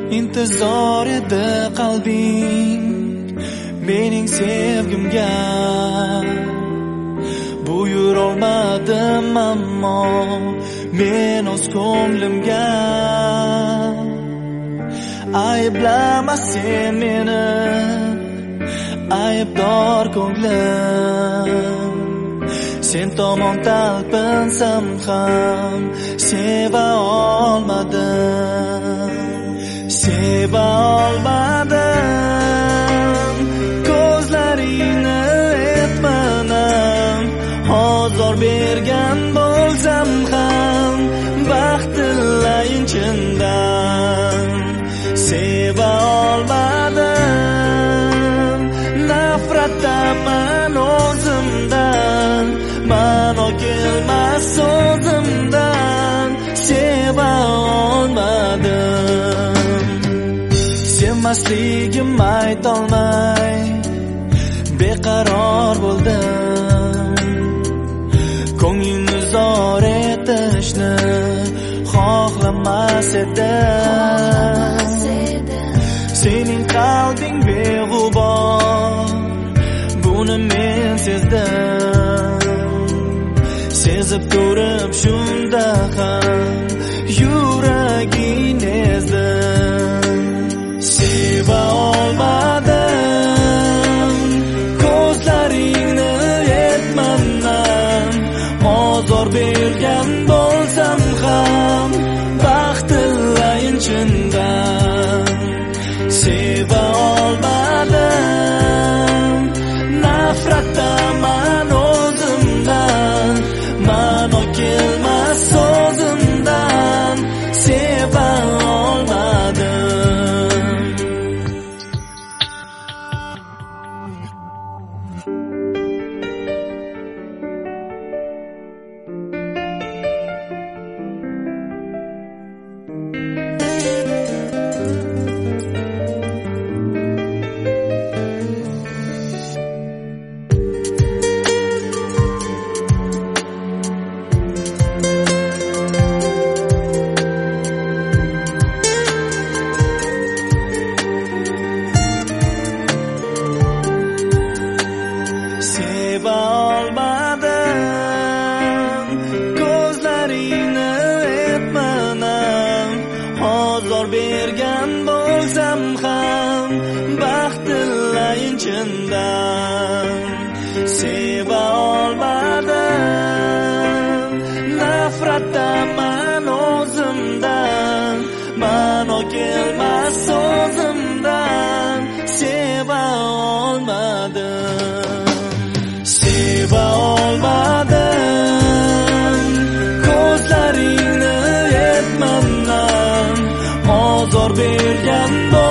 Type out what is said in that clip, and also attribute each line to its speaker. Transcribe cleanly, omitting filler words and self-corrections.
Speaker 1: intizor edi qalbing mening sevgimga. Buyurolmadim ammo men o'z ko'nglimga. Ayblama sen meni, aybdor ko'nglim. Sen tomon talpinsam ham seva olmadim. Ko'zlaringni etmanam, ozor bergan bo'lsam ham baxtilayin chindan. Seva olmadim, nafratdaman o'zimdan, ma'no kelmas so'zimdan. Seva olmadim, sevmasligim aytolmay beqaror bo'ldim. Ko'nglingni zor etishni xohlamas edim. Sening qalbing beg'ubor, buni men sezdim. Sezib turib shunda ham yuraging ezdim. Seva olmadim, ko'zlaringni etmanam, ozor bergan bo'lsam ham baxtilayin chindan. Seva olmadim, nafratdaman o'zimdan, ma'no kelmas so'zimdan. Seva olmadim. Seva olmadim, ko'zlaringni etmanam, ozor bergan bo'lsam ham baxtilayin chindan. Seva olmadim, nafratdaman o'zimdan, ma'no kelmas so'zimdan. Seva olmadim, seva olmadim, ko'zlaringni etmanam, ozor bergan